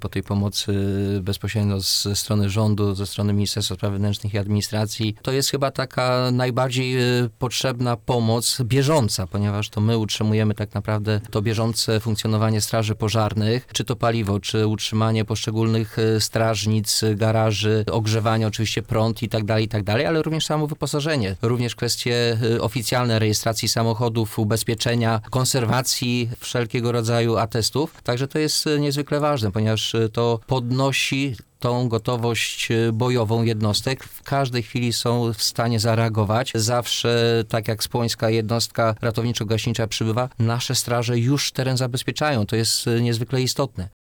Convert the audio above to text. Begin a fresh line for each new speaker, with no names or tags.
po tej pomocy bezpośrednio ze strony rządu, ze strony Ministerstwa Spraw Wewnętrznych i Administracji. To jest chyba taka najbardziej potrzebna pomoc bieżąca, ponieważ to my utrzymujemy tak naprawdę to bieżące funkcjonowanie straży pożarnych, czy to paliwo, czy utrzymanie poszczególnych strażnic, garaży, ogrzewanie, oczywiście prąd i tak dalej, ale również samo wyposażenie, również kwestie oficjalne rejestracji samochodów, ubezpieczenia, konserwacji wszelkiego rodzaju atestów. Także to jest niezwykle ważne, ponieważ to podnosi tą gotowość bojową jednostek. W każdej chwili są w stanie zareagować. Zawsze, tak jak spłońska jednostka ratowniczo-gaśnicza przybywa, nasze straże już teren zabezpieczają. To jest niezwykle istotne.